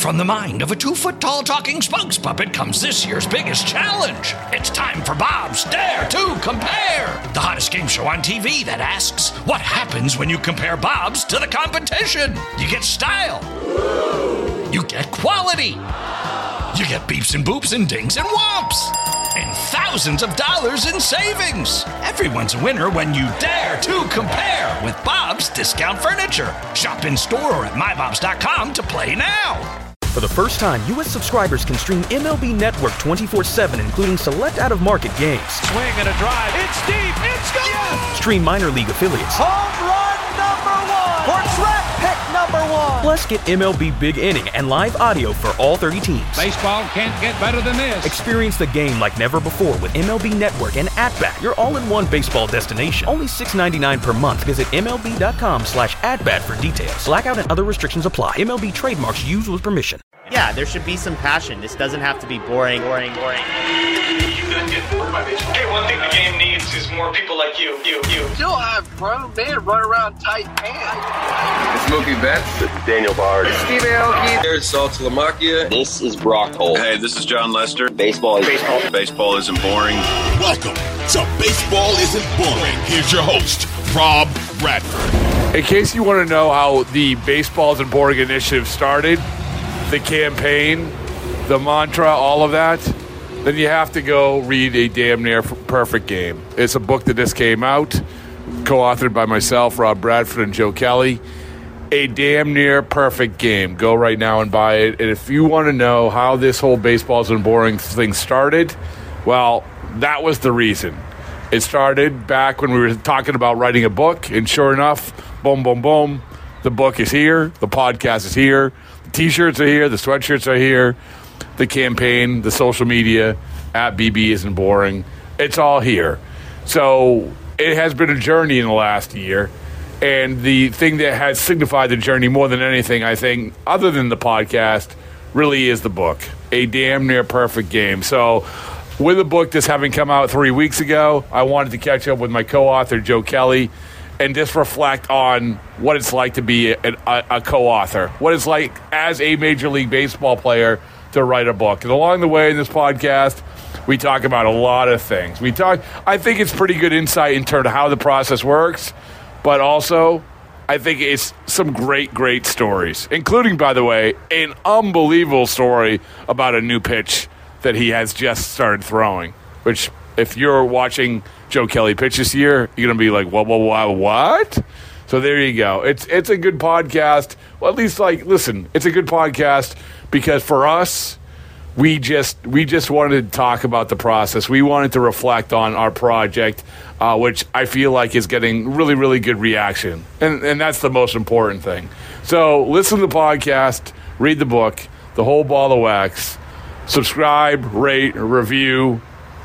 From the mind of a 2-foot-tall talking spokes puppet comes this year's biggest challenge. It's time for Bob's Dare to Compare, the hottest game show on TV that asks, what happens when you compare Bob's to the competition? You get style. You get quality. You get beeps and boops and dings and whomps. And thousands of dollars in savings. Everyone's a winner when you dare to compare with Bob's Discount Furniture. Shop in store or at mybobs.com to play now. For the first time, U.S. subscribers can stream MLB Network 24/7, including select out-of-market games. Swing and a drive. It's deep. It's gone. Yes! Stream minor league affiliates. Home run number 1. Or draft pick number 1. Plus, get MLB Big Inning and live audio for all 30 teams. Baseball can't get better than this. Experience the game like never before with MLB Network and At-Bat, your all-in-one baseball destination. Only $6.99 per month. Visit MLB.com/at-bat for details. Blackout and other restrictions apply. MLB trademarks used with permission. Yeah, there should be some passion. This doesn't have to be boring. You couldn't get bored by baseball. Hey, one thing the game needs is more people like you. Still have grown men run around tight pants. It's Mookie Betts. This is Daniel Bard. It's Steve Aoki. There's Salt Lamakia. This is Brock Holt. Hey, this is John Lester. Baseball isn't boring. Welcome to Baseball Isn't Boring. Here's your host, Rob Bradford. In case you want to know how the Baseball Isn't Boring initiative started, the campaign, the mantra, all of that, then you have to go read A Damn Near Perfect Game. It's a book that just came out, co-authored by myself, Rob Bradford, and Joe Kelly. A Damn Near Perfect Game. Go right now and buy it. And if you want to know how this whole Baseball Isn't Boring thing started, well, that was the reason. It started back when we were talking about writing a book, and sure enough, boom, boom, boom, the book is here, the podcast is here, the T-shirts are here, the sweatshirts are here, the campaign, the social media, at BB Isn't Boring. It's all here. So it has been a journey in the last year, and the thing that has signified the journey more than anything, I think, other than the podcast, really is the book, A Damn Near Perfect Game. So with the book just having come out 3 weeks ago, I wanted to catch up with my co-author, Joe Kelly, and just reflect on what it's like to be a co-author, what it's like as a Major League Baseball player to write a book. And along the way in this podcast, we talk about a lot of things. I think it's pretty good insight in terms of how the process works, but also I think it's some great, great stories, including, by the way, an unbelievable story about a new pitch that he has just started throwing, which if you're watching Joe Kelly pitch this year, you're going to be like, what? So there you go. It's a good podcast. Well, at least, listen, it's a good podcast because for us, we just wanted to talk about the process. We wanted to reflect on our project, which I feel like is getting really, really good reaction. And that's the most important thing. So listen to the podcast, read the book, The Whole Ball of Wax, subscribe, rate, review,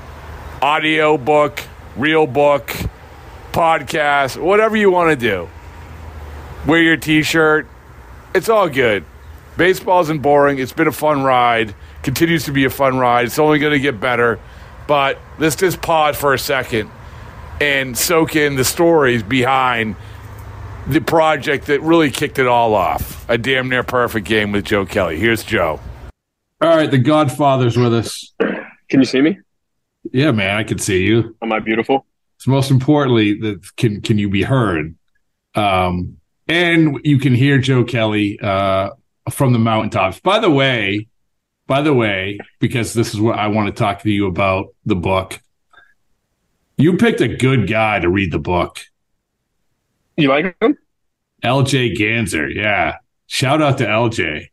audio book, real book, podcast, whatever you want to do. Wear your T-shirt. It's all good. Baseball isn't boring. It's been a fun ride. Continues to be a fun ride. It's only going to get better. But let's just pause for a second and soak in the stories behind the project that really kicked it all off. A Damn Near Perfect Game with Joe Kelly. Here's Joe. All right, the Godfather's with us. Can you see me? Yeah, man, I can see you. Am I beautiful? So most importantly, can you be heard? And you can hear Joe Kelly from the mountaintops. By the way, because this is what I want to talk to you about, the book. You picked a good guy to read the book. You like him? LJ Ganser, yeah. Shout out to LJ.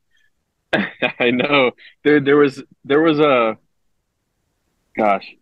I know. There was a gosh.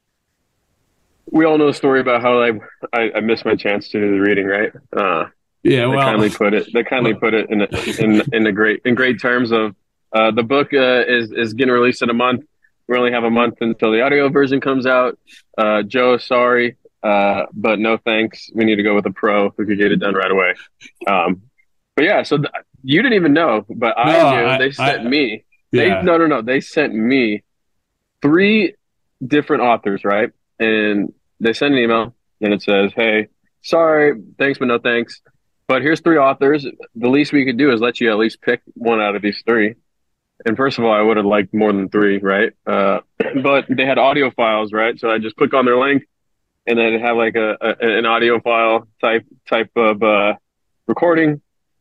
We all know the story about how I missed my chance to do the reading, right? Yeah, well, they kindly put it in great terms of the book is getting released in a month. We only have a month until the audio version comes out. Joe, sorry, but no thanks. We need to go with a pro who could get it done right away. But yeah, so you didn't even know, but I knew. They sent me. They sent me 3 different authors, right? And they send an email, and it says, "Hey, sorry, thanks, but no thanks. But here's 3 authors. The least we could do is let you at least pick one out of these 3. And first of all, I would have liked more than 3, right? But they had audio files, right? So I just click on their link, and then have like an audio file type of recording.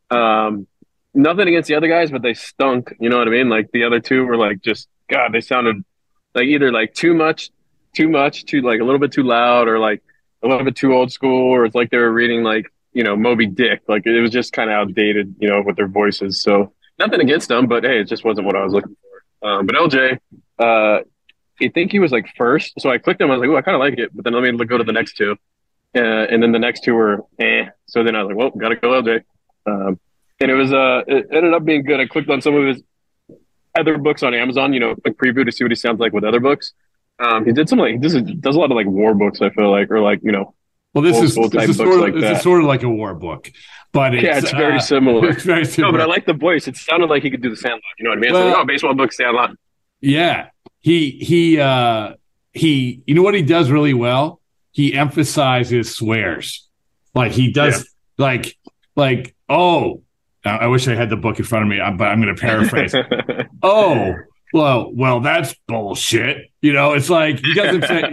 Nothing against the other guys, but they stunk. You know what I mean? Like the other 2 were like just God. They sounded like either like too like a little bit too loud, or like a little bit too old school, or it's like they were reading like Moby Dick. Like it was just kind of outdated, with their voices. So nothing against them, but hey, it just wasn't what I was looking for. But LJ, I think he was like first, so I clicked him. I was like, oh, I kind of like it, but then let me go to the next 2, and then the next 2 were So then I was like, well, gotta go LJ. And it ended up being good. I clicked on some of his other books on Amazon, like preview to see what he sounds like with other books. He did some he does a lot of like war books, I feel like, or like, well, this is sort of like a war book, but it's very similar. It's very similar. No, but I like the voice. It sounded like he could do the Sandlot. You know what I mean? Well, baseball book Sandlot. Yeah, he. You know what he does really well? He emphasizes swears. Like he does, like oh. I wish I had the book in front of me, but I'm going to paraphrase. Oh, well, that's bullshit. It's like he doesn't say,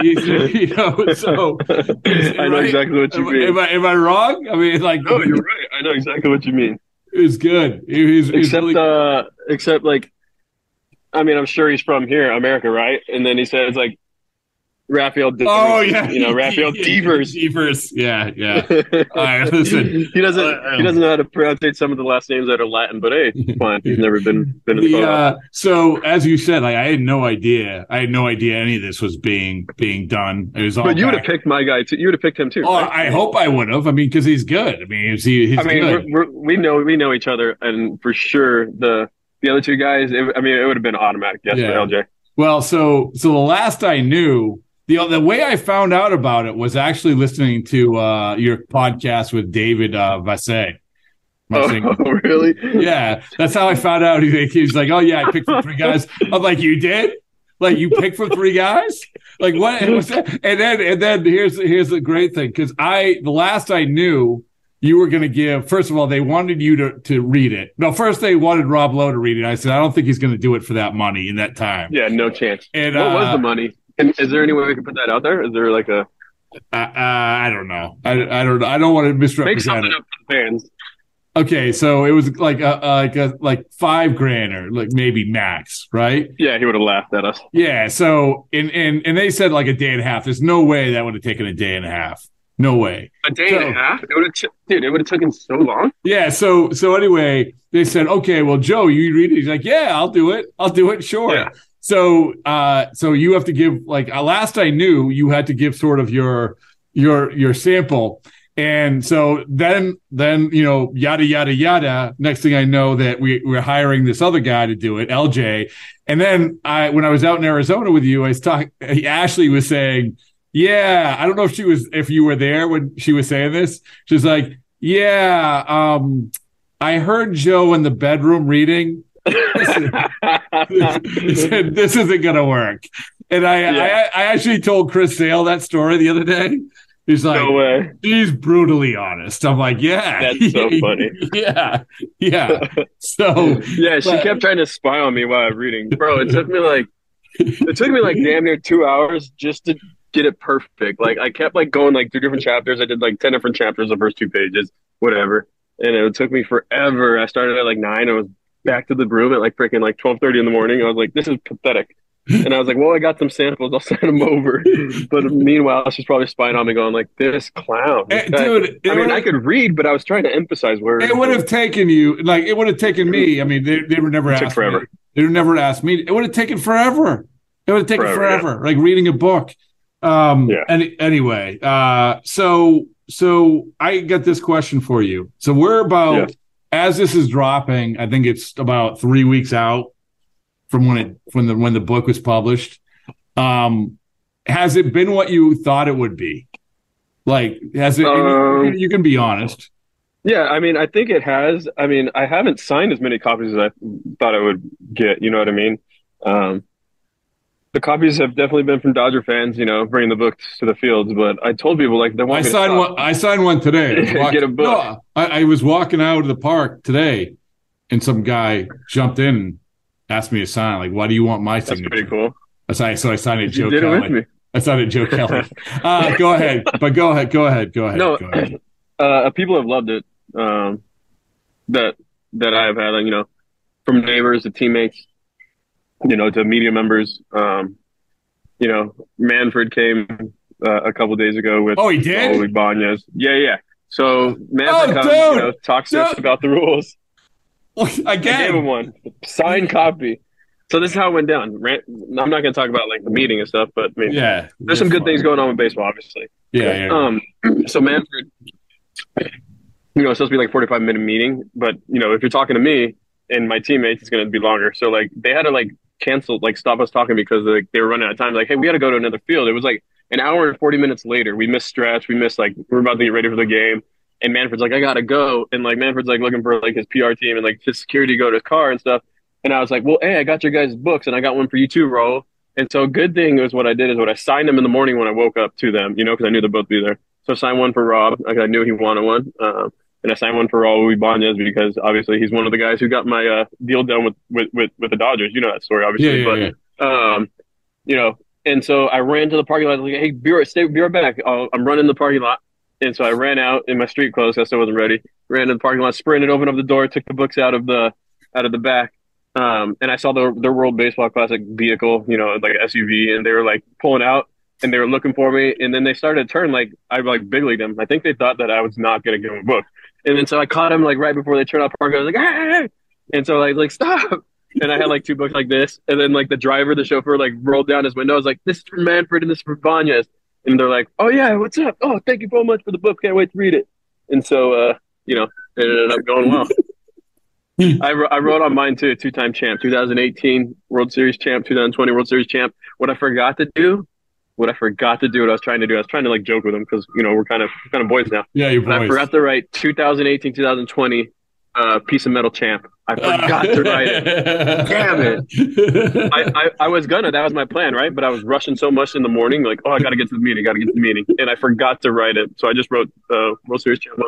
so. I know exactly what you mean. Am I wrong? I mean, like. No, you're right. I know exactly what you mean. It's good. Except like, I mean, I'm sure he's from here, America, right? And then he says like, Rafael Devers. Oh yeah, Rafael Devers. Devers. Yeah. All right, listen. He doesn't know how to pronounce some of the last names that are Latin, but hey, it's fine. He's never been so as you said, like I had no idea. Any of this was being done. It was all. But you would have picked my guy too. You would have picked him too. Oh, right? I hope I would have. I mean, because he's good. I mean, he's good. We know each other, and for sure the other 2 guys. It would have been automatic yes for LJ. Well, so the last I knew. The way I found out about it was actually listening to your podcast with David Vassay. Oh, really? Yeah, that's how I found out. He's like, oh, yeah, I picked from 3 guys. I'm like, you did? Like, you picked from 3 guys? Like, what? And then here's the great thing, because the last I knew, you were going to give, first of all, they wanted you to read it. No, first they wanted Rob Lowe to read it. I said, I don't think he's going to do it for that money in that time. Yeah, no chance. And, what was the money? And is there any way we can put that out there? Is there like a? I don't know. I don't want to misrepresent Make something up for the fans. Okay, so it was like $5,000 or like maybe max, right? Yeah, he would have laughed at us. Yeah. So and they said like a day and a half. There's no way that would have taken a day and a half. No way. A day and a half? It would have taken so long. Yeah. So anyway, they said, okay, well, Joe, you read it. He's like, yeah, I'll do it. Sure. Yeah. So you have to give last I knew you had to give sort of your sample. And so then, yada, yada, yada. Next thing I know that we're hiring this other guy to do it, LJ. And then when I was out in Arizona with you, Ashley was saying, yeah, I don't know if you were there when she was saying this. She was like, yeah, I heard Joe in the bedroom reading. This isn't gonna work. And I actually told Chris Sale that story the other day. He's like, no way. She's brutally honest. I'm like, yeah, that's so funny. Yeah. So yeah, she kept trying to spy on me while I was reading, bro. It took me like damn near 2 hours just to get it perfect. Like I kept like going like through different chapters. I did like 10 different chapters the first 2 pages, whatever, and it took me forever. I started at like 9. I was back to the room at like freaking like 12:30 in the morning. I was like, this is pathetic. And I was like, well, I got some samples. I'll send them over. But meanwhile, she's probably spying on me going like, this clown. Dude, I could read, but I was trying to emphasize words. It would have taken you, like it would have taken me. I mean, they were never asked forever. They were never asked me. It would have taken forever. It would have taken forever. Like reading a book. Anyway, so I got this question for you. So we're about, as this is dropping, I think it's about 3 weeks out from when the book was published. Has it been what you thought it would be? Like, has it? You can be honest. Yeah, I mean, I think it has. I mean, I haven't signed as many copies as I thought I would get. You know what I mean? The copies have definitely been from Dodger fans, bringing the books to the fields. But I told people like they want me to stop. I signed one today. Get a book. No, I was walking out of the park today, and some guy jumped in asked me to sign. Like, why do you want my That's signature? pretty cool. So I signed it. Joe did Kelly. it with me. I signed it Joe Kelly. Go ahead. Go ahead. No, Go ahead. People have loved it. That I've had, you know, from neighbors to teammates, you know, to media members. You know, Manfred came a couple days ago with he did? Raul Ibanez. Yeah. So Manfred comes, you know, talks to us about the rules. Again, I gave him one signed copy. So this is how it went down. I'm not going to talk about like the meeting and stuff, but I mean, there's some good things going on with baseball, obviously. Yeah. So Manfred, you know, it's supposed to be like 45-minute meeting, but you know, if you're talking to me and my teammates, it's going to be longer. So like they had to like cancel, like stop us talking because like they were running out of time. Like, hey, we got to go to another field. It was like an hour and 40 minutes later. We missed stretch. We missed like we're about to get ready for the game. And Manfred's like, I gotta go. And like Manfred's like looking for like his PR team and like his security to go to his car and stuff. And I was like, well, hey, I got your guys' books and I got one for you too, Raul. And so good thing was what I did is what I signed them in the morning when I woke up to them, you know, because I knew they'd both be there. So I signed one for Rob. I knew he wanted one. And I signed one for Raul Ibanez because obviously he's one of the guys who got my deal done with the Dodgers. You know that story, obviously. You know, and so I ran to the parking lot. Like, hey, be right back. I'm running the parking lot. And so I ran out in my street clothes. I still wasn't ready. Ran to the parking lot, sprinted, opened up the door, took the books out of the back. And I saw the World Baseball Classic vehicle, you know, like SUV, and they were like pulling out and they were looking for me. And then they started to turn, like I like big leagued them. I think they thought that I was not going to give them a book. And then so I caught him like right before they turned off parking. I was like, hey! And so I was like, stop. And I had like two books like this. And then like the chauffeur, like rolled down his window. I was like, this is for Manfred and this is for Ibanez. And they're like, oh, yeah, what's up? Oh, thank you so much for the book. Can't wait to read it. And so, you know, it ended up going well. I wrote on mine, too, two-time champ, 2018 World Series champ, 2020 World Series champ. What I forgot to do, what I was trying to do, I was trying to, like, joke with them because, you know, we're kind of boys now. Yeah, you're boys. I forgot to write 2018, 2020 piece of metal champ. I forgot to write it. Damn it. I was gonna. That was my plan, right? But I was rushing so much in the morning, like, oh, I got to get to the meeting. And I forgot to write it. So I just wrote World Series champ.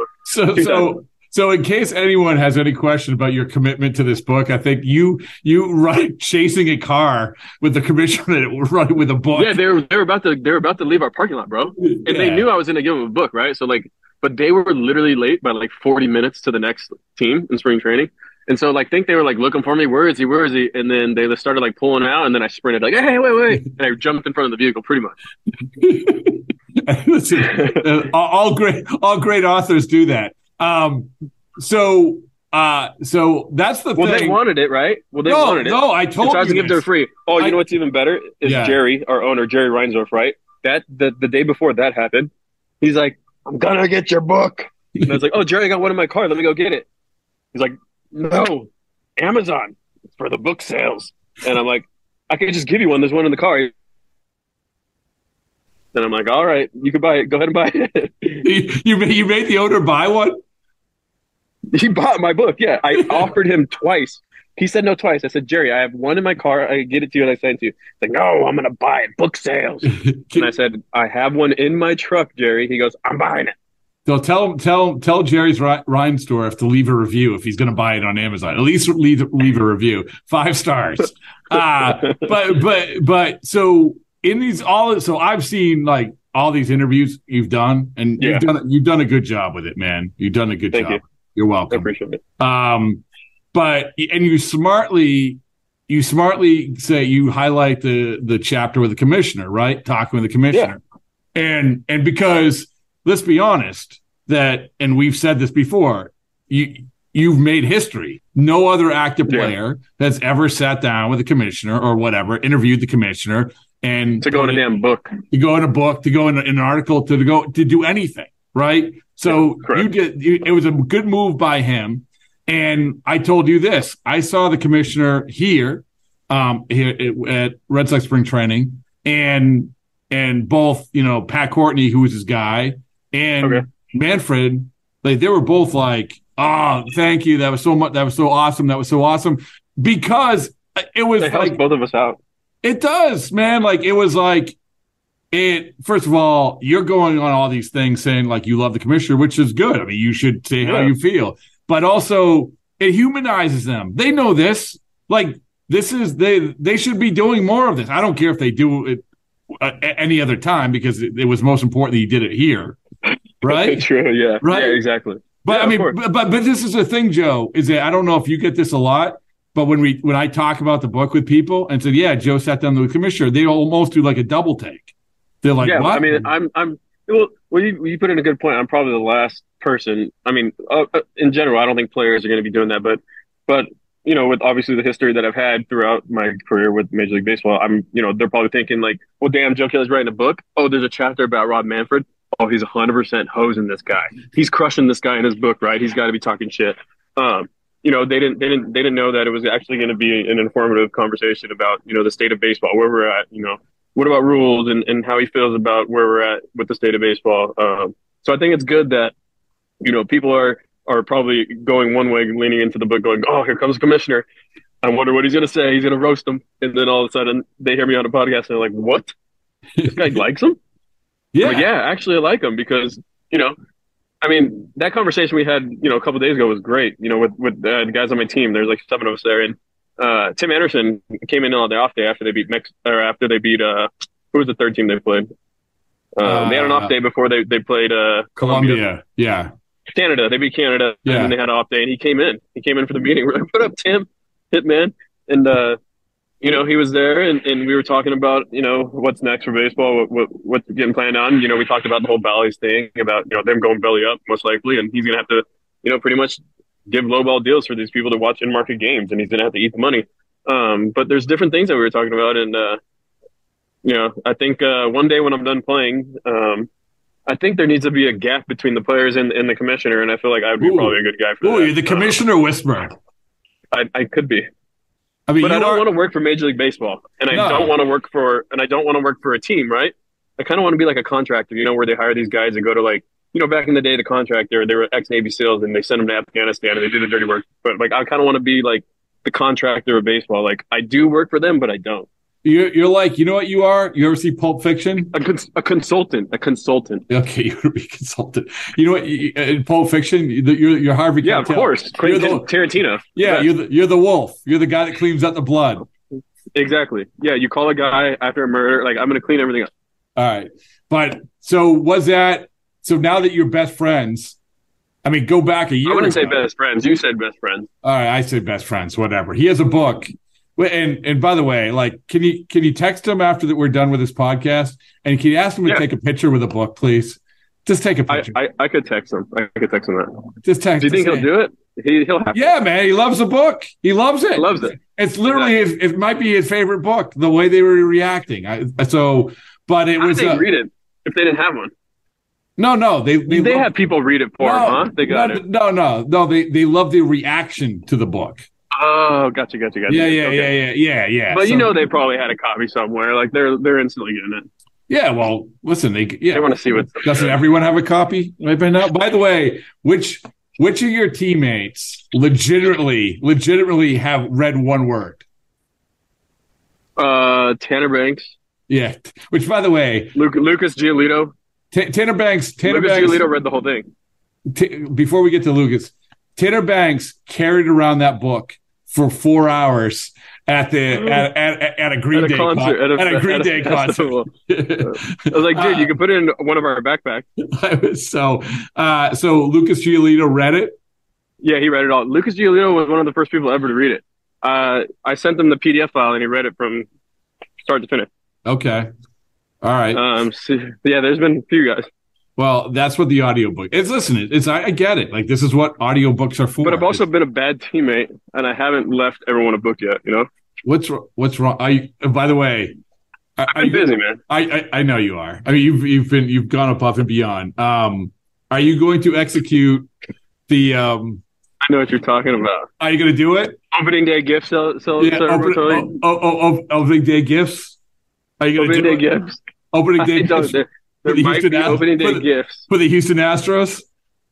So in case anyone has any question about your commitment to this book, I think you run chasing a car with the commissioner running with a book. Yeah, they were about to leave our parking lot, bro. And they knew I was gonna give them a book, right? So like, but they were literally late by like 40 minutes to the next team in spring training. And so like, think they were like looking for me. Where is he? And then they started like pulling out, and then I sprinted like, hey, wait. And I jumped in front of the vehicle pretty much. Listen, all great authors do that. So that's the thing. Well, they wanted it, right? Wanted it. No, I told you. So I was going to give them free. Oh, you know what's even better is Jerry, our owner, Jerry Reinsdorf, right? That the day before that happened, he's like, I'm going to get your book. And I was like, oh, Jerry, I got one in my car. Let me go get it. He's like, no, Amazon. It's for the book sales. And I'm like, I can just give you one. There's one in the car. And I'm like, all right, you can buy it. Go ahead and buy it. You made the owner buy one? He bought my book, yeah. I offered him twice. He said no twice. I said, Jerry, I have one in my car. I get it to you and I send it to you. He's like, no, I'm going to buy it. Book sales. And I said, I have one in my truck, Jerry. He goes, I'm buying it. So tell Jerry's Reinsdorf to leave a review if he's going to buy it on Amazon. At least leave a review. 5 stars. But so in these so I've seen like all these interviews you've done, and you've done a good job with it, man. You've done a good job. You. You're welcome. I appreciate it. But you smartly say you highlight the chapter with the commissioner, right? Talking with the commissioner, and because let's be honest, and we've said this before, you've made history. No other active player has ever sat down with the commissioner or whatever, interviewed the commissioner, and to go in a damn book, to go in a book, to go in an article, to do anything, right? So it was a good move by him. And I told you this. I saw the commissioner here at Red Sox spring training, and both, Pat Courtney, who was his guy, and Manfred, like they were both like, "Oh, thank you. That was so much. That was so awesome. That was so awesome." Because it was it helps both of us out. It does, man. Like it was like first of all, you're going on all these things saying like you love the commissioner, which is good. I mean, you should say how you feel. But also, it humanizes them. They know this. Like, this is they should be doing more of this. I don't care if they do it any other time because it was most important that you did it here, right? True, yeah, right, yeah, exactly. But yeah, I mean, but this is the thing, Joe. Is that I don't know if you get this a lot, but when I talk about the book with people and said, yeah, Joe sat down with the commissioner, they almost do like a double take. They're like, yeah, what? I mean, well, you put in a good point. I'm probably the last person. I mean, in general, I don't think players are going to be doing that, but you know, with obviously the history that I've had throughout my career with Major League Baseball, they're probably thinking like, well, damn, Joe Kelly's writing a book. Oh, there's a chapter about Rob Manfred. Oh, he's 100% hosing this guy. He's crushing this guy in his book, right? He's got to be talking shit. They didn't know that it was actually going to be an informative conversation about, the state of baseball, where we're at, what about rules and how he feels about where we're at with the state of baseball. So I think it's good that, people are probably going one way, leaning into the book going, oh, here comes the commissioner. I wonder what he's going to say. He's going to roast him. And then all of a sudden they hear me on a podcast and they're like, what? This guy likes him? Yeah. Like, yeah, actually I like him because, that conversation we had, a couple of days ago was great, with the guys on my team. There's like 7 of us there. And Tim Anderson came in on the off day after they beat who was the third team they played? They had an off day before they played Colombia. Yeah. Canada. They beat Canada, yeah. And then they had an off day, and he came in. He came in for the meeting. We're like, "What up, Tim? Hitman?" And he was there, and we were talking about what's next for baseball, what's getting planned on. We talked about the whole Bally's thing, about them going belly up most likely, and he's gonna have to pretty much give lowball deals for these people to watch in market games, and he's gonna have to eat the money. But there's different things that we were talking about, and I think one day when I'm done playing, I think there needs to be a gap between the players and the commissioner, and I feel like I would be probably a good guy for that. You're the commissioner whisperer. I could be. I mean, but I don't want to work for Major League Baseball, and I don't want to work for a team, right? I kind of want to be like a contractor, where they hire these guys and go to like, back in the day, the contractor, they were ex-Navy SEALs and they sent them to Afghanistan and they do the dirty work. But like, I kind of want to be like the contractor of baseball. Like, I do work for them, but I don't. You're like, you know what you are? You ever see Pulp Fiction? A consultant. Okay, you're a consultant. You know what? In Pulp Fiction, you're Harvey Keitel. Yeah, of course. Tarantino. Yeah, you're the wolf. You're the guy that cleans up the blood. Exactly. Yeah, you call a guy after a murder, like, I'm going to clean everything up. All right. But so now that you're best friends, I mean, go back a year ago. I wouldn't say best friends. You said best friends. All right, I said best friends, whatever. He has a book. And by the way, like, can you text him after that we're done with this podcast? And can you ask him to take a picture with a book, please? Just take a picture. I could text him. that. Just text. Do you think he'll do it? He'll have to. Yeah, man. He loves the book. He loves it. He loves it. It's literally it might be his favorite book. The way they were reacting. But it was. They read it if they didn't have one. No. They have people read it for them, huh? They got it. No. They love the reaction to the book. Oh, gotcha. Yeah. But they probably had a copy somewhere. Like they're instantly getting it. Yeah. Well, listen, they want to see what. Doesn't everyone have a copy right by now? By the way, which of your teammates legitimately have read one word? Tanner Banks. Yeah. Which, by the way, Lucas Giolito. Tanner Banks. Giolito read the whole thing. Before we get to Lucas, Tanner Banks carried around that book for 4 hours at a Green Day concert. At a Green Day concert. I was like, dude, you can put it in one of our backpacks. So Lucas Giolito read it? Yeah, he read it all. Lucas Giolito was one of the first people ever to read it. I sent him the PDF file, and he read it from start to finish. Okay. All right. There's been a few guys. Well, that's what the audiobook is. Listen, I get it. Like, this is what audiobooks are for. But I've also been a bad teammate, and I haven't left everyone a book yet, What's wrong? By the way, I'm busy, man. I know you are. I mean, you've gone above and beyond. Are you going to execute the I know what you're talking about. Are you going to do it? Opening day gift ceremony. Opening day gifts. Are you going to do it? Opening day gifts. There might be opening day gifts for the Houston Astros.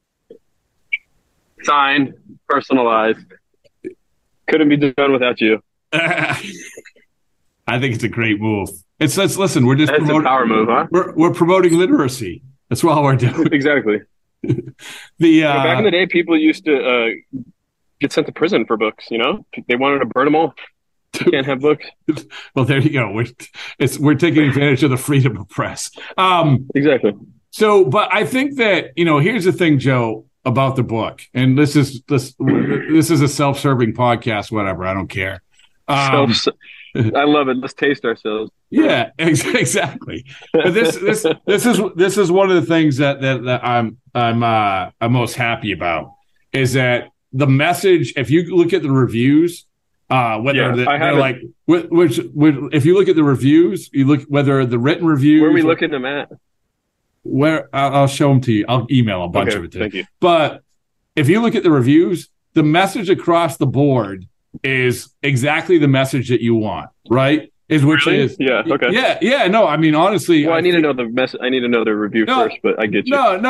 Signed, personalized. Couldn't be done without you. I think it's a great move. Listen. We're just promoting a power move, huh? We're promoting literacy. That's all we're doing. Exactly. Back in the day, people used to get sent to prison for books. They wanted to burn them all. Can't have books. Well, there you go. We're taking advantage of the freedom of press. Exactly. So, but I think that, here's the thing, Joe, about the book, and this is a self-serving podcast, whatever. I don't care. I love it. Let's taste ourselves. Yeah, exactly. But this is one of the things that I'm most happy about is that the message. If you look at the reviews, they're like if you look at the reviews, you look whether the written reviews. Where are we looking them at? Where I'll show them to you. I'll email a bunch of it to thank you. But if you look at the reviews, the message across the board is exactly the message that you want, right? No. I mean, honestly, I need to know the message. I need to know the review first, but I get you. No.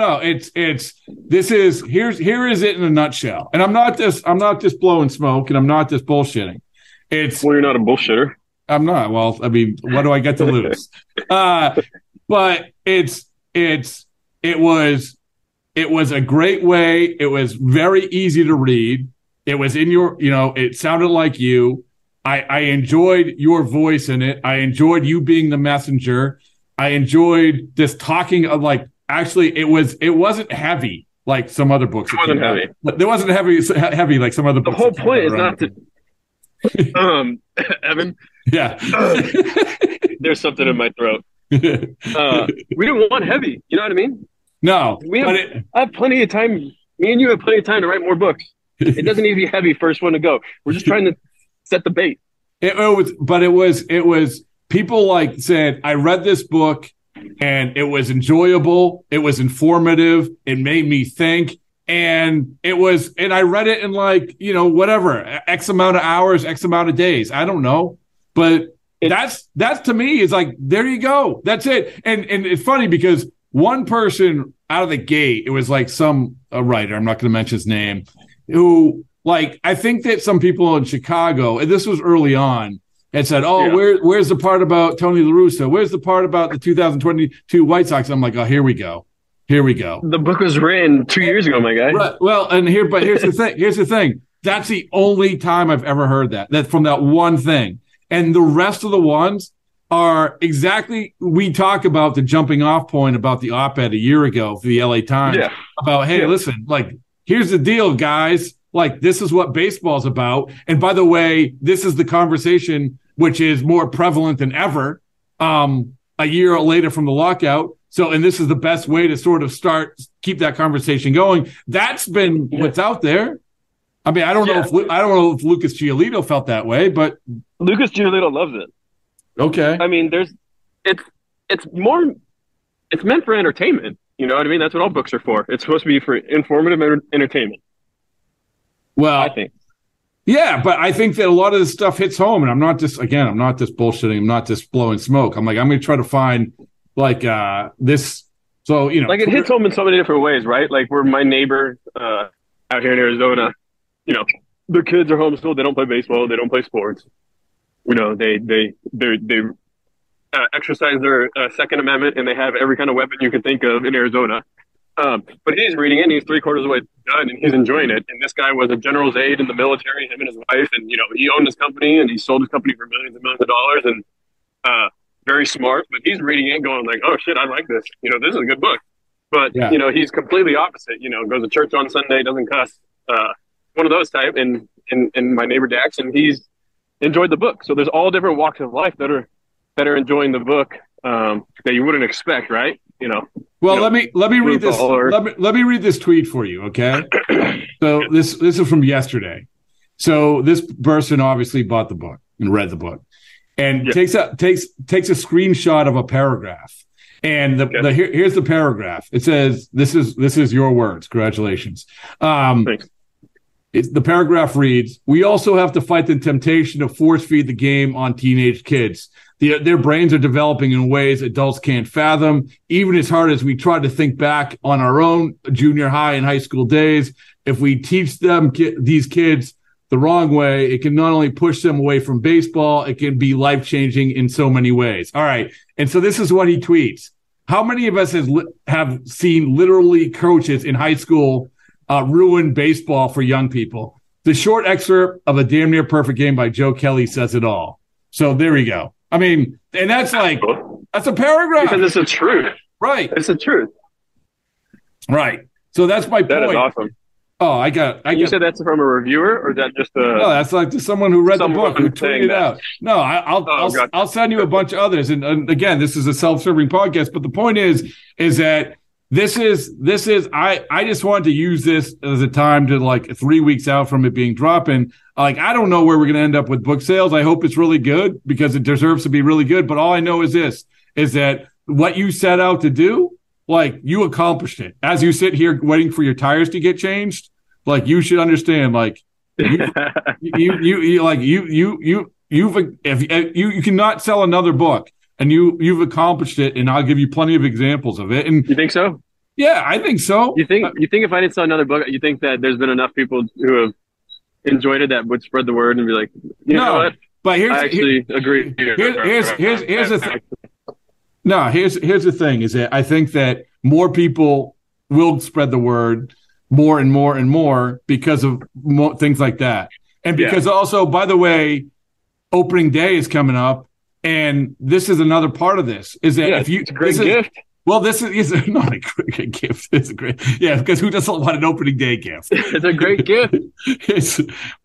Here is it in a nutshell. And I'm not just blowing smoke, and I'm not just bullshitting. You're not a bullshitter. I'm not. Well, I mean, what do I get to lose? But it was a great way. It was very easy to read. It was in your, it sounded like you. I enjoyed your voice in it. I enjoyed you being the messenger. I enjoyed just talking of actually it wasn't heavy like some other books. It wasn't heavy. It wasn't heavy like some other books. The whole point is not to Evan. Yeah. There's something in my throat. We didn't want heavy. You know what I mean? No. I have plenty of time. Me and you have plenty of time to write more books. It doesn't need to be heavy first one to go. We're just trying to set the bait. It was people said, I read this book and it was enjoyable. It was informative. It made me think. And I read it in whatever, X amount of hours, X amount of days. I don't know. But that's to me is there you go. That's it. And it's funny because one person out of the gate, it was some writer, I'm not going to mention his name, who I think that some people in Chicago, and this was early on, had said, where's the part about Tony La Russa? Where's the part about the 2022 White Sox? I'm like, oh, here we go. The book was written 2 years ago, my guy. Right. Well, here's the thing. That's the only time I've ever heard that from that one thing. And the rest of the ones are exactly, we talk about the jumping off point about the op-ed a year ago for the LA Times about, hey, listen, here's the deal, guys. This is what baseball's about. And by the way, this is the conversation which is more prevalent than ever a year later from the lockout. So, and this is the best way to sort of keep that conversation going. That's been what's out there. I mean, I don't know if Lucas Giolito felt that way, but Lucas Giolito loves it. Okay. I mean, it's meant for entertainment. You know what I mean? That's what all books are for. It's supposed to be for informative entertainment. Well, I think. Yeah, but I think that a lot of this stuff hits home, and I'm not just bullshitting. I'm not just blowing smoke. I'm I'm going to try to find this. So, it hits home in so many different ways, right? We're my neighbor out here in Arizona. Their kids are homeschooled. They don't play baseball. They don't play sports. They exercise their Second Amendment, and they have every kind of weapon you can think of in Arizona. But he's reading it, and he's 3/4 of the way done, and he's enjoying it. And this guy was a general's aide in the military, him and his wife, and he owned his company, and he sold his company for millions and millions of dollars, and very smart. But he's reading it, going "Oh shit, I like this. This is a good book." But he's completely opposite. Goes to church on Sunday, doesn't cuss. One of those type. And my neighbor Dax, and he's enjoyed the book. So there's all different walks of life that are enjoying the book that you wouldn't expect, right? Well, let me read this. Let me read this tweet for you, okay? So this is from yesterday. So this person obviously bought the book and read the book, and takes a screenshot of a paragraph. And here's the paragraph. It says, "This is your words. Congratulations." Thanks. The paragraph reads, "We also have to fight the temptation to force feed the game on teenage kids. Their brains are developing in ways adults can't fathom. Even as hard as we try to think back on our own junior high and high school days, if we teach these kids the wrong way, it can not only push them away from baseball, it can be life-changing in so many ways." All right. And so this is what he tweets. How many of us have seen literally coaches in high school ruin baseball for young people? The short excerpt of A Damn Near Perfect Game by Joe Kelly says it all. So there we go. I mean, and that's a paragraph. Because it's the truth. Right. It's the truth. Right. So that's my point. That is awesome. Oh, you said that's from a reviewer, or is that just No, that's like just someone who read the book who tweeted it out. No, I'll send you a bunch of others. And again, this is a self-serving podcast, but the point is that this is I just wanted to use this as a time to, like, 3 weeks out from it being dropping. Like, I don't know where we're going to end up with book sales. I hope it's really good because it deserves to be really good. But all I know is that what you set out to do, like, you accomplished it. As you sit here waiting for your tires to get changed, like, you should understand, like, you cannot sell another book, and you've accomplished it, and I'll give you plenty of examples of it. And you think so? Yeah, I think so. You think if I didn't sell another book, you think that there's been enough people who have enjoyed it that would spread the word and be like, you know what? But I actually agree. Here's the thing. No, here's the thing is that I think that more people will spread the word more and more and more because of things like that. And because also, by the way, opening day is coming up, and this is another part of this, is that it's a great gift. Well, this is not a great gift. It's a great, because who doesn't want an opening day gift? It's a great gift. This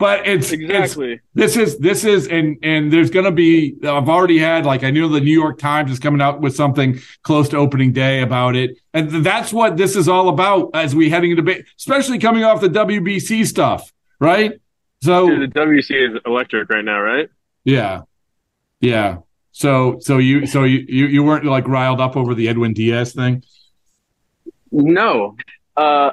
is, and there's going to be, I've already had, like, I know the New York Times is coming out with something close to opening day about it. And that's what this is all about as we heading into, especially coming off the WBC stuff, right? So the WBC is electric right now, right? Yeah. Yeah. So you weren't, like, riled up over the Edwin Diaz thing? No, I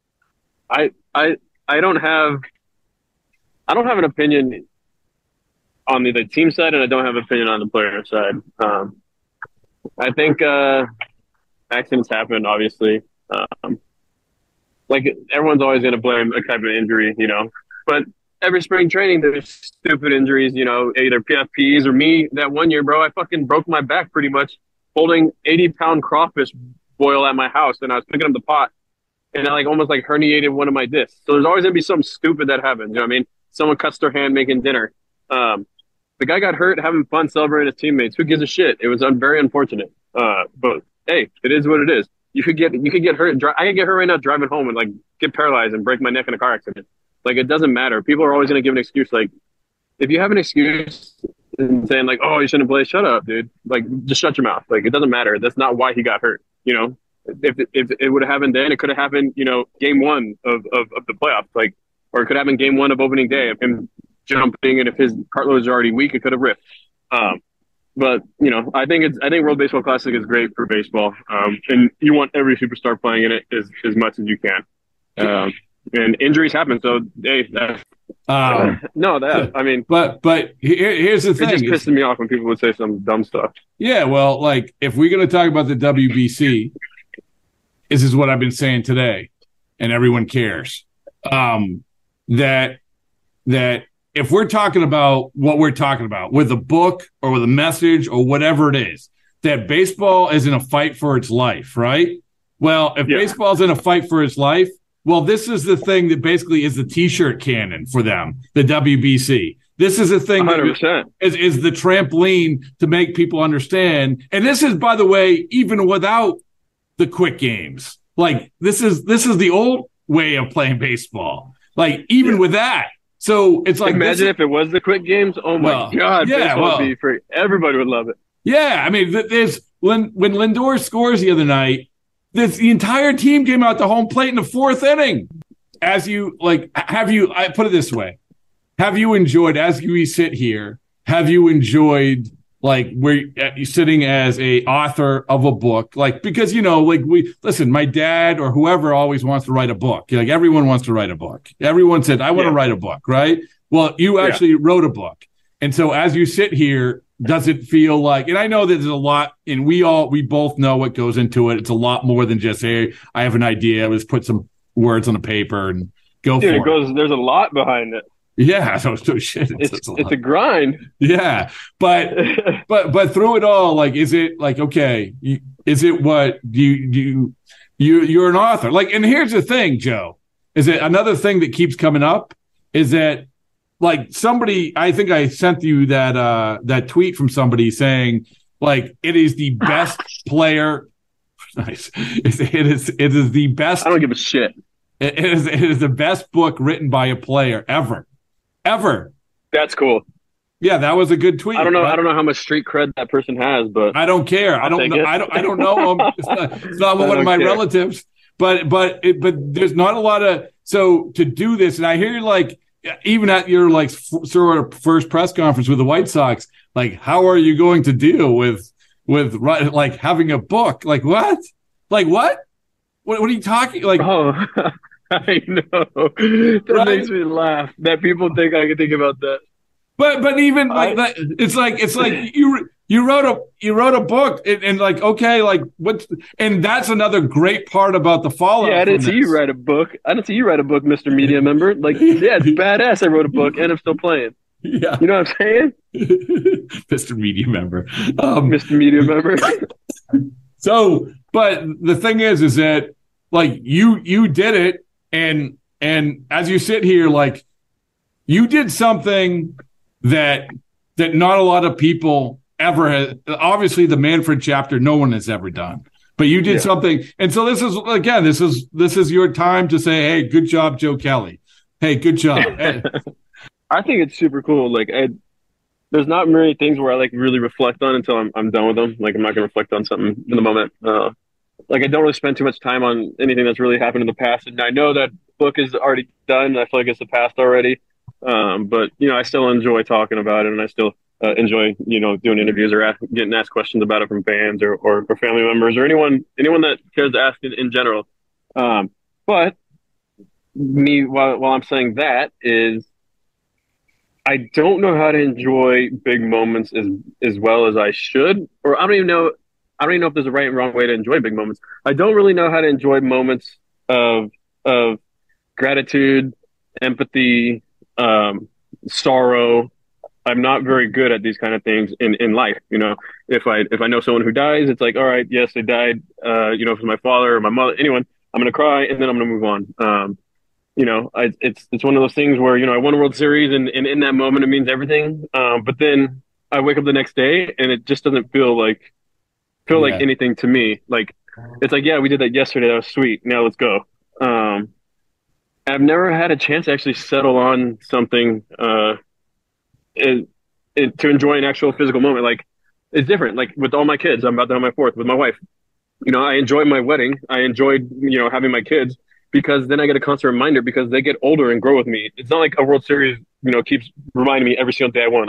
don't have an opinion on the team side, and I don't have an opinion on the player side. I think accidents happen, obviously. Like, everyone's always going to blame a type of injury, but every spring training, there's stupid injuries, either PFPs or me. That one year, bro, I fucking broke my back pretty much holding 80-pound crawfish boil at my house, and I was picking up the pot, and I almost herniated one of my discs. So there's always gonna be something stupid that happens. You know what I mean? Someone cuts their hand making dinner. The guy got hurt having fun celebrating his teammates. Who gives a shit? It was very unfortunate. But hey, it is what it is. You could get hurt. I could get hurt right now driving home and get paralyzed and break my neck in a car accident. It doesn't matter. People are always going to give an excuse. If you have an excuse and saying oh, you shouldn't play, shut up, dude. Just shut your mouth. It doesn't matter. That's not why he got hurt. If it would have happened then, it could have happened, game one of the playoffs, or it could happen game one of opening day of him jumping, and if his cartilage is already weak, it could have ripped. But I think World Baseball Classic is great for baseball. And you want every superstar playing in it as much as you can. And injuries happen, so hey, but here's the thing. It just pisses me off when people would say some dumb stuff. Yeah, well, if we're going to talk about the WBC, this is what I've been saying today, and everyone cares. That if we're talking about what we're talking about with a book or with a message or whatever it is, that baseball is in a fight for its life, right? Well, if baseball's in a fight for its life, well, this is the thing that basically is the T-shirt cannon for them, the WBC. This is the thing that is the trampoline to make people understand. And this is, by the way, even without the quick games. This is the old way of playing baseball. Even with that. So it's imagine if it was the quick games. Oh my God, baseball would be free. Everybody would love it. Yeah, I mean, there's when Lindor scores the other night, the entire team came out to home plate in the fourth inning. I put it this way. Have you enjoyed, as we sit here, where you're sitting as a author of a book? Because, my dad or whoever always wants to write a book. Everyone wants to write a book. Everyone said, I want to write a book, right? Well, you actually wrote a book. And so as you sit here, does it feel and I know that there's a lot, and we both know what goes into it. It's a lot more than just, hey, I have an idea. Let's put some words on a paper and go for it. There's a lot behind it. Yeah, so shit. It's a grind. Yeah, but through it all, is it okay? Is it what you're an author? And here's the thing, Joe. Is it another thing that keeps coming up is that like somebody, I think I sent you that tweet from somebody saying like it is the best player. Nice. It is the best. I don't give a shit. It is the best book written by a player ever. That's cool. Yeah, that was a good tweet. I don't know. Right? I don't know how much street cred that person has, but I don't care. I don't know. I don't know him. It's not one of my relatives. But there's not a lot of so to do this. And I hear like even at your like sort of first press conference with the White Sox, like how are you going to deal with like having a book? Like what? Like what? What are you talking? Like oh, I know that makes me laugh that people think I can think about that. But even like that, it's like you wrote a book and like okay like what's and that's another great part about the fallout. Yeah, I didn't see you write a book. Mr. Media Member. Like yeah, it's badass. I wrote a book and I'm still playing. Yeah, you know what I'm saying? Mr. Media Member. Mr. Media Member. So, but the thing is that like you did it and as you sit here like you did something that not a lot of people ever has. Obviously the Manfred chapter no one has ever done, but you did something. And so this is your time to say, hey, good job, Joe Kelly. Hey, good job. I think it's super cool. Like there's not many things where I like really reflect on until I'm done with them. Like I'm not gonna reflect on something in the moment. Like I don't really spend too much time on anything that's really happened in the past. And I know that book is already done. I feel like it's the past already. But you know, I still enjoy talking about it, and I still enjoy doing interviews or getting asked questions about it from fans or family members or anyone that cares to ask in general. But me, while I'm saying that, is I don't know how to enjoy big moments as well as I should, or I don't even know if there's a right and wrong way to enjoy big moments. I don't really know how to enjoy moments of gratitude, empathy, sorrow. I'm not very good at these kind of things in life. You know, if I know someone who dies, it's like, all right, yes, they died. If it's my father or my mother, anyone, I'm gonna cry and then I'm gonna move on. It's one of those things where I won a World Series and in that moment it means everything. But then I wake up the next day and it just doesn't feel like anything to me. Like it's like, yeah, we did that yesterday. That was sweet. Now let's go. I've never had a chance to actually settle on something to enjoy an actual physical moment. Like it's different. Like with all my kids, I'm about to have my fourth with my wife. I enjoyed my wedding. I enjoyed, having my kids because then I get a constant reminder because they get older and grow with me. It's not like a World Series, keeps reminding me every single day I won.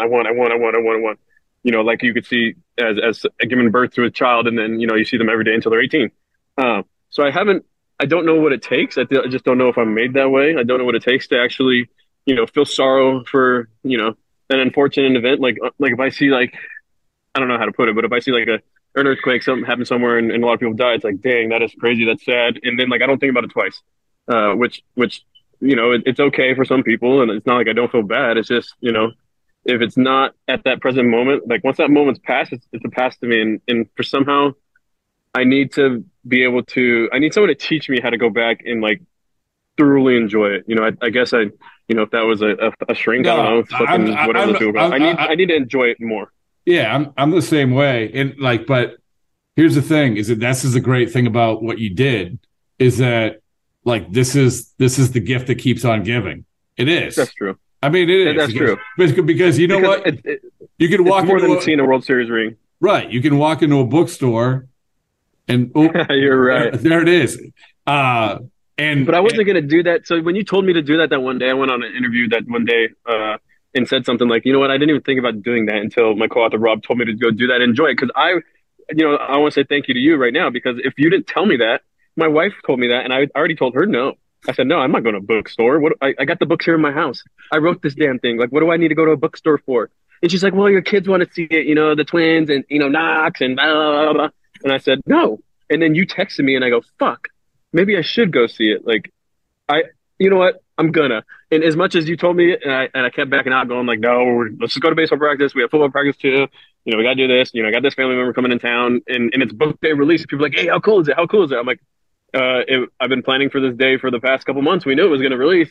Like you could see as giving birth to a child and then, you see them every day until they're 18. So I don't know what it takes. I just don't know if I'm made that way. I don't know what it takes to actually, feel sorrow for, an unfortunate event. Like if I see I don't know how to put it, but if I see an earthquake, something happened somewhere and a lot of people die, it's like, dang, that is crazy. That's sad. And then I don't think about it twice, which, it's okay for some people. And it's not like I don't feel bad. It's just, if it's not at that present moment, once that moment's passed, it's a past to me. And for somehow I need to be able to, I need someone to teach me how to go back and thoroughly enjoy it. I guess if that was a shrink, I don't know, fucking whatever to do about it. I need to enjoy it more. Yeah, I'm the same way. And but here's the thing: is that this is the great thing about what you did is that this is the gift that keeps on giving. It is. That's true. I mean, it is. That's true. Because you know what? You can walk more into than seeing a World Series ring. Right. You can walk into a bookstore, and you're right. There it is. But I wasn't going to do that. So when you told me to do that one day, I went on an interview that one day. And said something like, you know what, I didn't even think about doing that until my co-author Rob told me to go do that and enjoy it. Because I want to say thank you to you right now, because if you didn't tell me that, my wife told me that, and I already told her no. I said, no, I'm not going to a bookstore. I got the books here in my house. I wrote this damn thing. What do I need to go to a bookstore for? And she's like, well, your kids want to see it, the twins and, Knox and blah, blah, blah. And I said, no. And then you texted me and I go, fuck, maybe I should go see it. You know what? I'm gonna. And as much as you told me, and I kept backing out, going no, let's just go to baseball practice. We have football practice too. We got to do this. I got this family member coming in town, and it's book day release. People are like, hey, how cool is it? How cool is it? I'm like, I've been planning for this day for the past couple months. We knew it was going to release.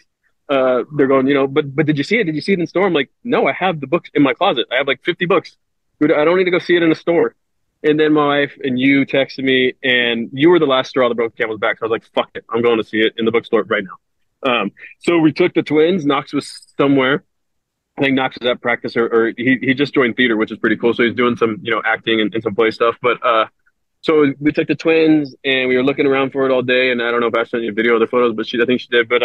they're going, but did you see it? Did you see it in the store? I'm like, no, I have the books in my closet. I have like 50 books. Dude, I don't need to go see it in a store. And then my wife and you texted me, and you were the last straw that broke the camel's back. So I was like, fuck it. I'm going to see it in the bookstore right now. So we took the twins. Knox was somewhere. I think Knox was at practice, or he just joined theater, which is pretty cool. So he's doing some, acting and some play stuff. But so we took the twins, and we were looking around for it all day. And I don't know if I sent you a video of the photos, but I think she did. But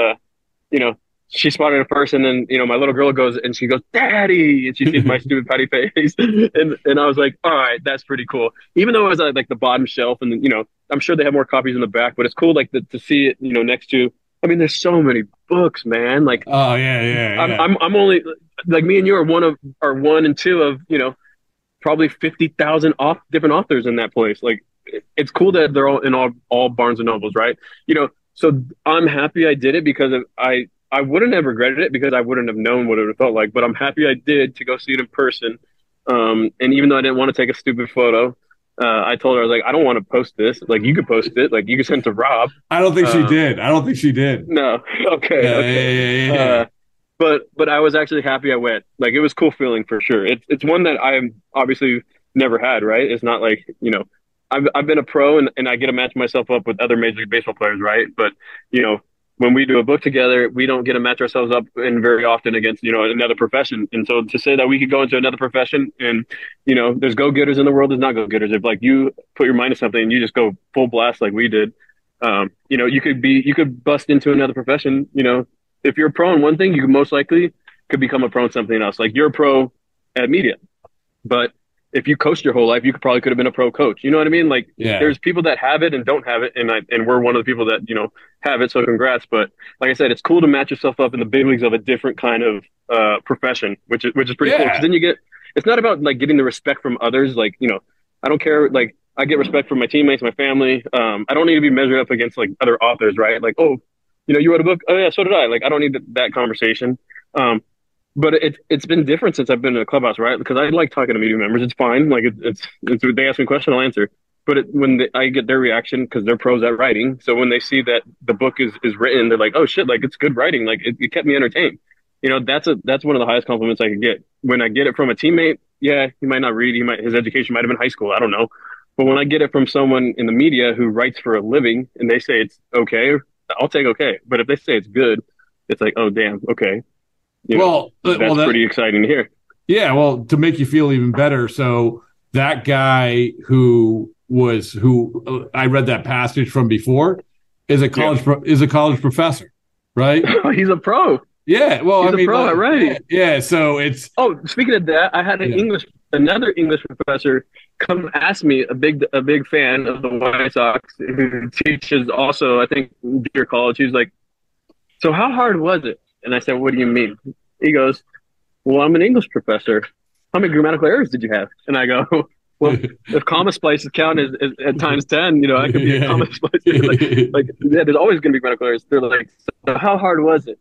she spotted it first, and then my little girl goes and she goes, "Daddy!" and she sees my stupid pouty face, and I was like, "All right, that's pretty cool." Even though it was like the bottom shelf, and I'm sure they have more copies in the back, but it's cool like to see it, next to. I mean, there's so many books, man. Like, oh yeah. I'm only like me and you are one and two of probably 50,000 different authors in that place. Like, it's cool that they're all in all Barnes and Nobles, right? So I'm happy I did it because I wouldn't have regretted it because I wouldn't have known what it would have felt like. But I'm happy I did to go see it in person. And even though I didn't want to take a stupid photo, I told her, I was like, I don't want to post this. Like, you could post it. Like, you could send it to Rob. I don't think she did. No. Okay. Yeah. But I was actually happy I went. Like, it was a cool feeling for sure. It's one that I am obviously never had, right? It's not like, I've been a pro and I get to match myself up with other Major League Baseball players, right? But, when we do a book together, we don't get to match ourselves up in very often against, another profession. And so to say that we could go into another profession and, there's go-getters in the world, there's not go-getters. If like you put your mind to something and you just go full blast like we did, you could bust into another profession. If you're a pro in one thing, you most likely could become a pro in something else. Like, you're a pro at media, but if you coached your whole life, you could have been a pro coach. You know what I mean? Like, There's people that have it and don't have it. And we're one of the people that, have it. So congrats. But like I said, it's cool to match yourself up in the big leagues of a different kind of profession, which is pretty cool. 'Cause then it's not about like getting the respect from others. Like, I don't care. Like, I get respect from my teammates, my family. I don't need to be measured up against like other authors, right? Like, oh, you wrote a book. Oh yeah, so did I. Like, I don't need that conversation. But it's been different since I've been in the clubhouse, right? Because I like talking to media members. It's fine. Like, it's they ask me a question, I'll answer. But I get their reaction because they're pros at writing. So when they see that the book is written, they're like, "Oh shit! Like, it's good writing. Like, it kept me entertained." That's one of the highest compliments I could get. When I get it from a teammate, yeah, he might not read. His education might have been high school. I don't know. But when I get it from someone in the media who writes for a living and they say it's okay, I'll take okay. But if they say it's good, it's like, oh damn, okay. That's pretty exciting to hear. Yeah, well, to make you feel even better, so that guy who I read that passage from before is a college professor, right? He's a pro. Yeah, well, he's a pro at writing. Yeah, so it's. Oh, speaking of that, I had another English professor come ask me, a big fan of the White Sox, who teaches also, I think, Deer College. He was like, "So how hard was it?" And I said, "What do you mean?" He goes, "Well, I'm an English professor. How many grammatical errors did you have?" And I go, "Well, if comma splices count as at times 10, I could be a comma splice." There's always going to be grammatical errors. They're like, "So how hard was it?"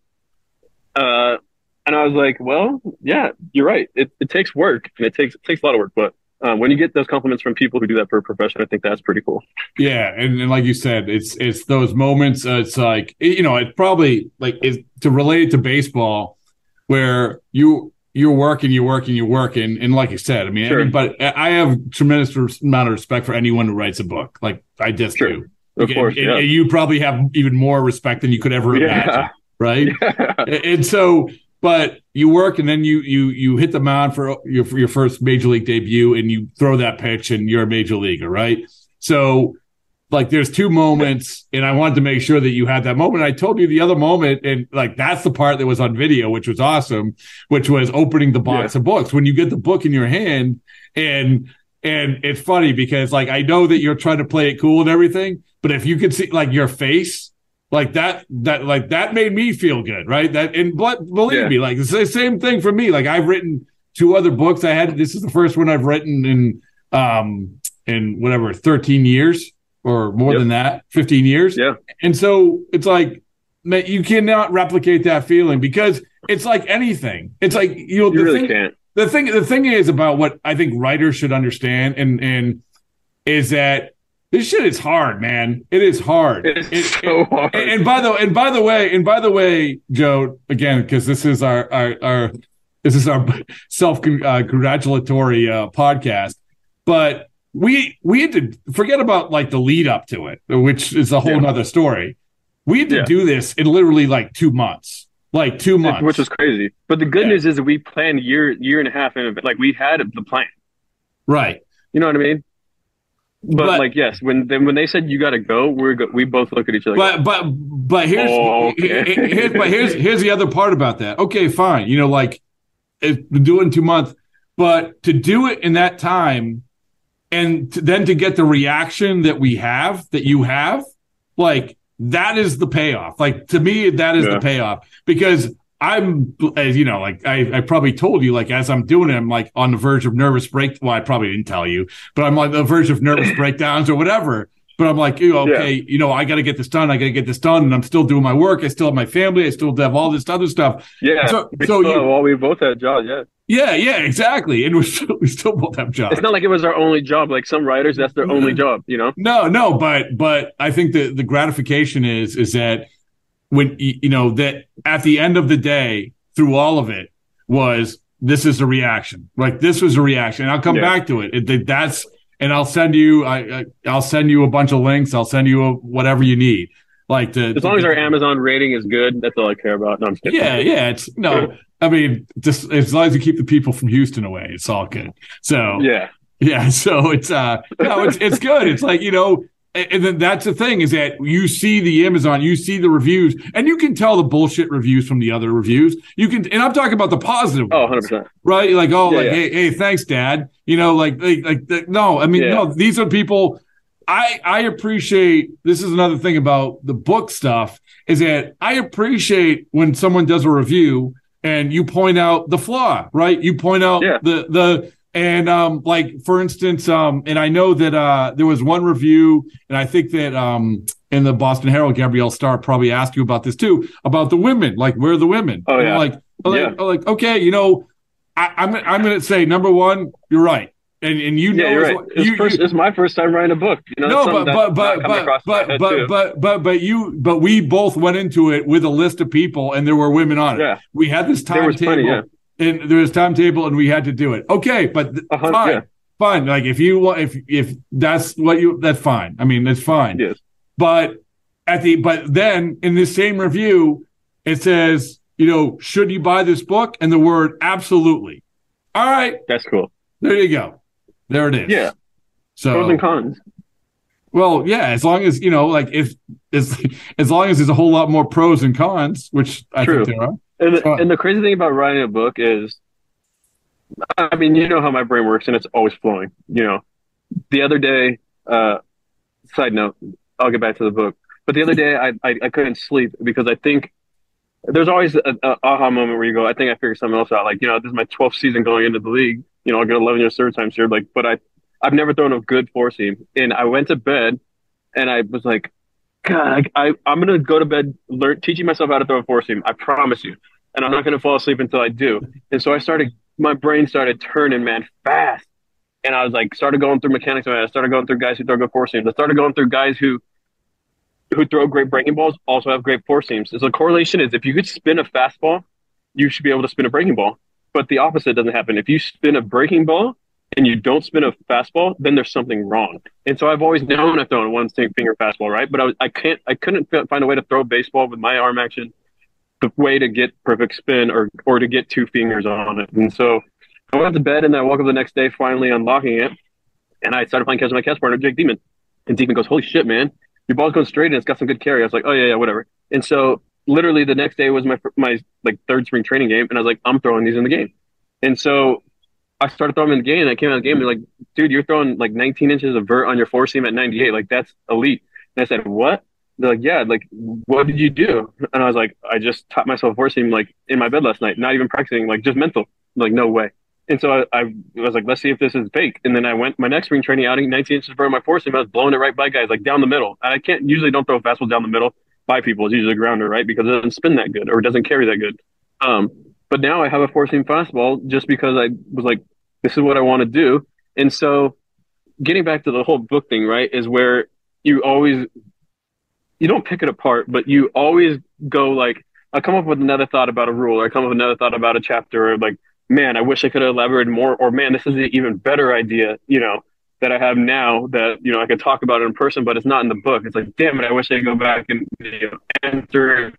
And I was like, "Well, yeah, you're right. It takes work, and it takes a lot of work. But when you get those compliments from people who do that for a profession, I think that's pretty cool." Yeah, and like you said, it's those moments. It's like it's probably like to relate it to baseball, where you're working, and like you said, I mean, sure. But I have tremendous amount of respect for anyone who writes a book. Like, I just do. Of course, and you probably have even more respect than you could ever imagine, right? Yeah. And so. But you work, and then you hit the mound for your first major league debut, and you throw that pitch, and you're a major leaguer, right? So, like, there's two moments, and I wanted to make sure that you had that moment. I told you the other moment, and like that's the part that was on video, which was awesome, which was opening the box of books. When you get the book in your hand, and it's funny because like I know that you're trying to play it cool and everything, but if you could see like your face. Like that made me feel good, right? Believe me, like it's the same thing for me. Like, I've written 2 other books. This is the first one I've written in whatever 13 years or more than that, 15 years. Yeah. And so it's like, man, you cannot replicate that feeling because it's like anything. It's like you really can't. The thing is about what I think writers should understand and is that This shit is hard, man. It is hard. It's so hard. And by the way, Joe, again, because this is our self-congratulatory podcast, but we had to forget about like the lead up to it, which is a whole nother story. We had to do this in literally like 2 months. Like 2 months. Which was crazy. But the good news is that we planned year and a half in it. Like we had the plan. Right. You know what I mean? But like, yes, when they said you got to go, we both look at each other. But here's the other part about that. Okay, fine. You know, like do it in 2 months, but to do it in that time, and then to get the reaction that you have, like that is the payoff. Like to me, that is the payoff, because I'm, as you know, like I probably told you, like as I'm doing it, I'm like on the verge of nervous break. Well, I probably didn't tell you, but I'm on the verge of nervous breakdowns or whatever. But I'm like, okay, I got to get this done. And I'm still doing my work. I still have my family. I still have all this other stuff. Yeah. We both had jobs. Yeah. Yeah, exactly. And we still both have jobs. It's not like it was our only job. Like some writers, that's their only job, you know? No, but I think the gratification is that when, that at the end of the day, through all of it, this is a reaction. Like this was a reaction. And I'll come back to it. And I'll send you a bunch of links. I'll send you whatever you need. Like as long as our Amazon rating is good, that's all I care about. No, I'm just kidding. I mean, just as long as you keep the people from Houston away, it's all good. So yeah. So it's it's good. It's like, and then that's the thing, is that you see the Amazon, you see the reviews, and you can tell the bullshit reviews from the other reviews. You can, and I'm talking about the positive ones, 100%. right? Like, hey, thanks, Dad. No, I mean, no, these are people. I appreciate. This is another thing about the book stuff, is that I appreciate when someone does a review and you point out the flaw, right? You point out and like, for instance, and I know that there was one review, and I think that in the Boston Herald, Gabrielle Starr probably asked you about this too, about the women. Like, where are the women? Oh, yeah. Like, okay, I'm going to say, number one, you're right. And you're right. It's my first time writing a book. But we both went into it with a list of people, and there were women on it. Yeah. We had this timetable, and there was timetable, and we had to do it. Okay, but fine. Like if you want, if that's that's fine. I mean, that's fine. Yes. But then in this same review, it says, should you buy this book? And the word absolutely. All right, that's cool. There you go. There it is. Yeah. So pros and cons. Well, yeah, as long as as long as there's a whole lot more pros and cons, which I think there are. And the crazy thing about writing a book is, I mean, you know how my brain works, and it's always flowing. The other day, side note, I'll get back to the book. But the other day, I couldn't sleep because I think there's always an aha moment where you go, I think I figured something else out. Like, this is my 12th season going into the league. I'll get 11 years third time here. Like, but I've never thrown a good four seam. And I went to bed and I was like, God, I'm going to go to bed teaching myself how to throw a four seam. I promise you. And I'm not going to fall asleep until I do. And so my brain started turning, man, fast. And I was like, started going through mechanics. I started going through guys who throw good four seams. I started going through guys who throw great breaking balls, also have great four seams. So the correlation is, if you could spin a fastball, you should be able to spin a breaking ball. But the opposite doesn't happen. If you spin a breaking ball and you don't spin a fastball, then there's something wrong. And so I've always known I've thrown a one finger fastball, right? But I couldn't find a way to throw a baseball with my arm action, the way to get perfect spin or to get two fingers on it. And so I went to bed and I woke up the next day finally unlocking it, and I started playing catch with my catch partner, Jake Demon. And Demon goes, "Holy shit, man, your ball's going straight and it's got some good carry." I was like, "Oh yeah, whatever." And so literally the next day was my like third spring training game, and I was like, "I'm throwing these in the game." And so I started throwing them in the game, and I came out of the game and they're like, "Dude, you're throwing like 19 inches of vert on your four seam at 98. Like, that's elite." And I said, "What?" They're like, "Yeah, like, what did you do?" And I was like, "I just taught myself four seam like in my bed last night, not even practicing, like just mental." I'm like, "No way." And so I was like, "Let's see if this is fake." And then I went my next spring training outing, 19 inches of vert on my four seam. I was blowing it right by guys, like down the middle. And I usually don't throw a fastball down the middle by people. It's usually a grounder, right? Because it doesn't spin that good or it doesn't carry that good. But now I have a four seam fastball just because I was like, this is what I want to do. And so getting back to the whole book thing, right, is where you don't pick it apart, but you always go like, I'll come up with another thought about a rule, or I come up with another thought about a chapter, or like, man, I wish I could have elaborated more, or man, this is an even better idea, that I have now that, I could talk about it in person, but it's not in the book. It's like, damn it, I wish I could go back and answer,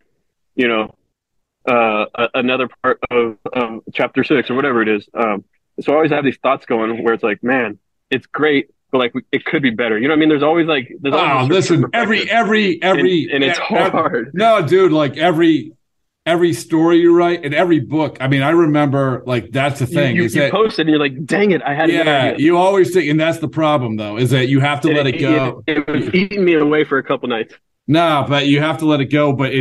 another part of chapter 6 or whatever it is. So I always have these thoughts going where it's like, man, it's great, but like it could be better. You know what I mean? There's always listen, every and it's hard. No, dude, like every story you write and every book. I mean, I remember like that's the thing. You post it and you're like, dang it, I had a good idea. You always think, and that's the problem though, is that you have to let it go. It was eating me away for a couple nights. No, but you have to let it go. But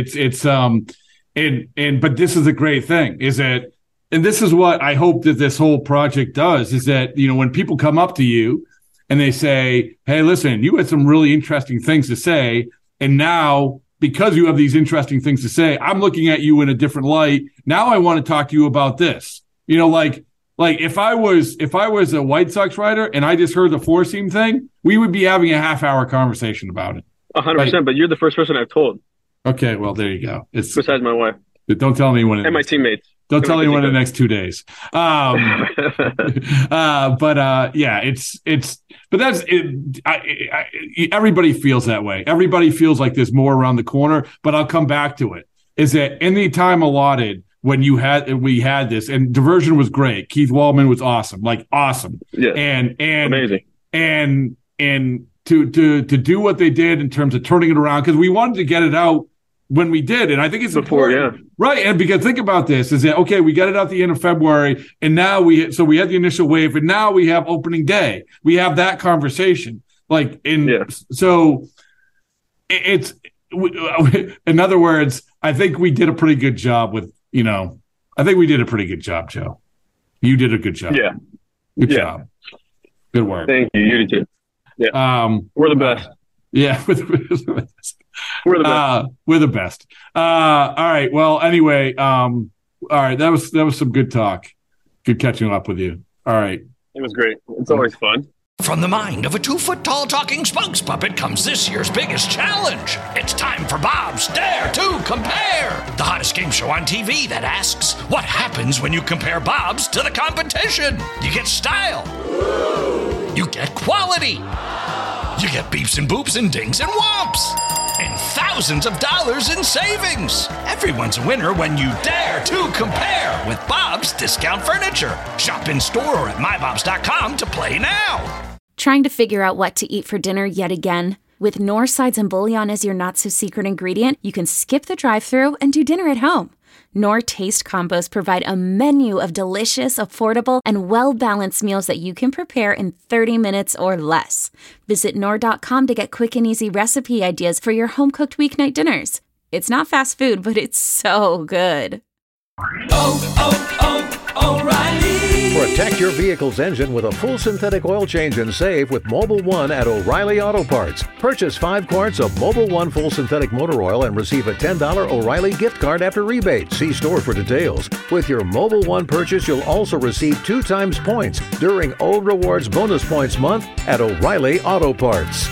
but this is a great thing, is that, and this is what I hope that this whole project does, is that, when people come up to you and they say, hey, listen, you had some really interesting things to say. And now, because you have these interesting things to say, I'm looking at you in a different light. Now I want to talk to you about this. Like if I was a White Sox writer and I just heard the four-seam thing, we would be having a half-hour conversation about it. 100%, but you're the first person I've told. Okay, well, there you go. It's besides my wife. Don't tell anyone. And my teammates. Don't tell anyone in the next 2 days. But that's it. Everybody feels that way. Everybody feels like there's more around the corner. But I'll come back to it. Is that any time allotted when we had this, and Diversion was great. Keith Waldman was awesome, Yeah, and amazing. And to do what they did in terms of turning it around, because we wanted to get it out when we did, and I think it's important. Yeah. Right, and because think about this, is that, okay, we got it out the end of February, and now we had the initial wave, and now we have opening day. We have that conversation. So it's, in other words, I think we did a pretty good job with, I think we did a pretty good job, Joe. You did a good job. Yeah. Good job. Good work. Thank you. You did too. Yeah. We're the best. Yeah, we're the best. We're the best. We're the best. All right. Well, anyway, all right. That was some good talk. Good catching up with you. All right. It was great. It's always fun. From the mind of a 2-foot-tall talking spokes puppet comes this year's biggest challenge. It's time for Bob's Dare to Compare, the hottest game show on TV that asks, what happens when you compare Bob's to the competition? You get style. You get quality. You get beeps and boops and dings and whomps. And thousands of dollars in savings. Everyone's a winner when you dare to compare with Bob's Discount Furniture. Shop in store or at mybobs.com to play now. Trying to figure out what to eat for dinner yet again? With Knorr sides and bouillon as your not-so-secret ingredient, you can skip the drive-thru and do dinner at home. Knorr Taste Combos provide a menu of delicious, affordable, and well-balanced meals that you can prepare in 30 minutes or less. Visit Knorr.com to get quick and easy recipe ideas for your home-cooked weeknight dinners. It's not fast food, but it's so good. O'Reilly. Protect your vehicle's engine with a full synthetic oil change and save with Mobil 1 at O'Reilly Auto Parts. Purchase 5 quarts of Mobil 1 full synthetic motor oil and receive a $10 O'Reilly gift card after rebate. See store for details. With your Mobil 1 purchase, you'll also receive 2 times points during Old Rewards Bonus Points Month at O'Reilly Auto Parts.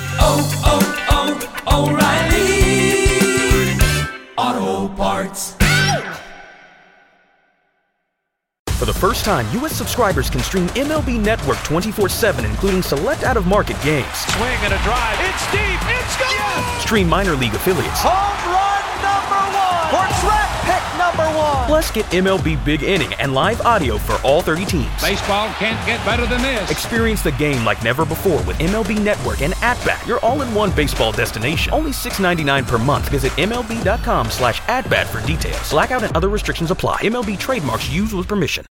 O'Reilly Auto Parts. For the first time, U.S. subscribers can stream MLB Network 24/7, including select out-of-market games. Swing and a drive. It's deep. It's gone. Yes. Stream minor league affiliates. Home run #1. Portrait pick #1. Plus, get MLB Big Inning and live audio for all 30 teams. Baseball can't get better than this. Experience the game like never before with MLB Network and At-Bat, your all-in-one baseball destination. Only $6.99 per month. Visit MLB.com/AtBat for details. Blackout and other restrictions apply. MLB trademarks used with permission.